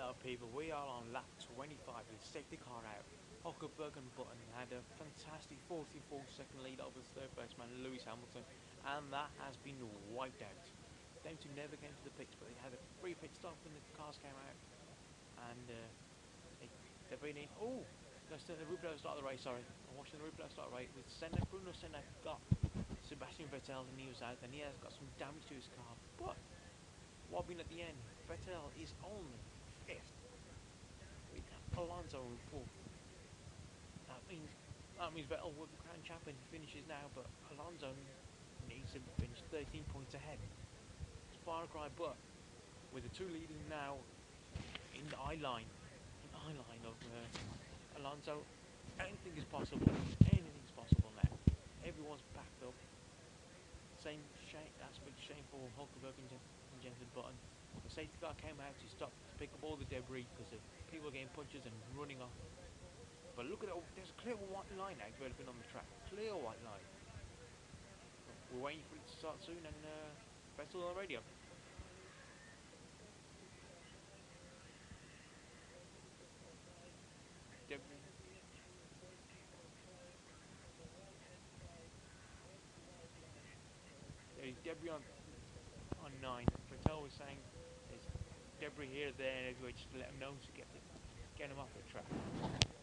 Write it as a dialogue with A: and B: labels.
A: Hello people, we are on lap 25 with safety car out. Hulkenberg and Button had a fantastic 44-second lead over third baseman Lewis Hamilton, and that has been wiped out. Them two never came to the pits, but they had a free pit stop when the cars came out, and they've been in. Oh, let's turn the replay start of the race. Sorry, I'm watching the replay start race with Senna. Bruno Senna got Sebastian Vettel, and he was out, and he has got some damage to his car, but wobbling at the end. Vettel is only fifth, with Alonso in fourth. That means Vettel will be crowned champion. He finishes now, but Alonso needs to finish 13 points ahead. It's far cry, but with the two leading now in the eye line, of Alonso, anything is possible. Anything is possible now. Everyone's backed up. Same shame, aspect shame for Hulkenberg and Jensen Button. The safety car came out to stop to pick up all the debris because of people getting punches and running off. But look at it, there's a clear white line now developing on the track. Clear white line. We're waiting for it to start soon, and Vettel on the radio. Debris. There's debris on 9. Vettel was saying there's debris here, there, and everywhere, just to let them know to get them off the track.